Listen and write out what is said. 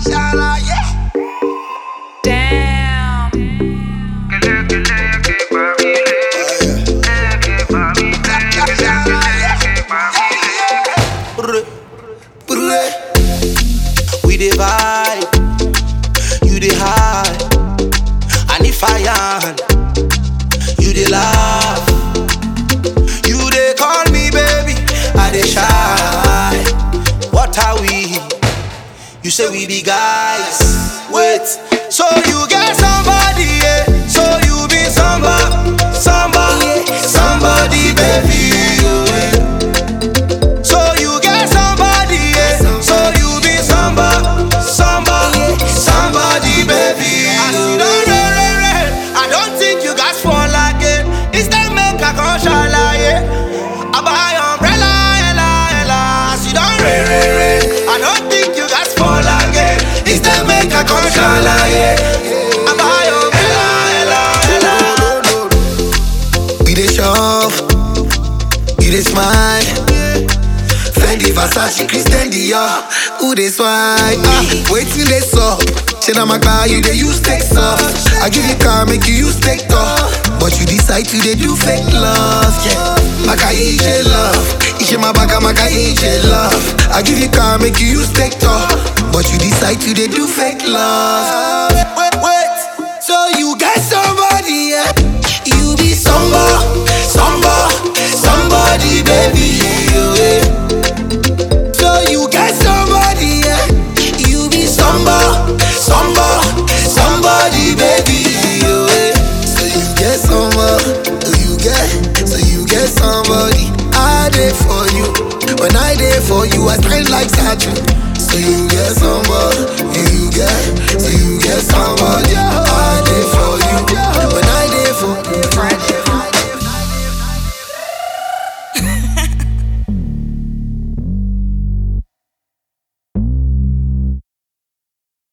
Shala, yeah. Damn. We dey vibe, you dey high, and if I am, you dey laugh. You dey call me baby, I dey shy. What are we? You say we be guys. Wait, so you get somebody, yeah? So you be somebody, baby. Yeah. So you get somebody, yeah? So you be somebody, baby. I see I don't think you guys fall like it. Instead make a conshala, yeah. I buy umbrella, ella. I see I don't think you guys fall like it. Instead make a conshala, yeah. I buy umbrella, ella. We dey shove, you dey smile. Fendi, Versace, Christian Dior, who dey swipe? Waiting they suck. Say na my car, you dey use take off. I give you car, make you use take off. But you decide to dey do fake love, yeah. Maka ije love, ishe mabaka maka ije love. I give you car, make you use take off. But you decide to dey do fake love. Wait, so you get somebody, yeah? You be somebody, baby, yeah. So you get somebody, yeah? You be somebody, baby, yeah. So you get somebody. I dey for you. When I dey for you, I stand like statue. So you get somebody, you get somebody.